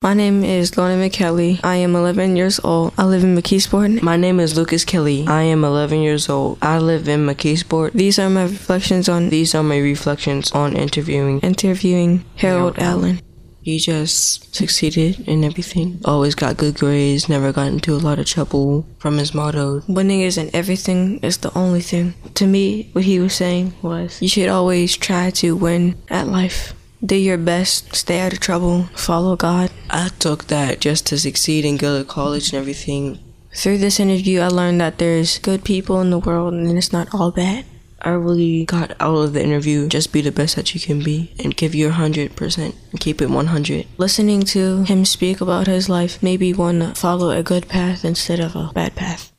My name is Lorna McKelly. I am 11 years old. I live in McKeesport. My name is Lucas Kelly. I am 11 years old. I live in McKeesport. These are my reflections on interviewing Harold Allen. He just succeeded in everything. Always got good grades, never got into a lot of trouble. From his motto, winning isn't everything, it's the only thing. To me, what he was saying was, you should always try to win at life. Do your best, stay out of trouble, follow God. I took that just to succeed and go to college and everything. Through this interview, I learned that there's good people in the world and it's not all bad. I really got out of the interview, just be the best that you can be and give your 100% and keep it 100. Listening to him speak about his life made me want to follow a good path instead of a bad path.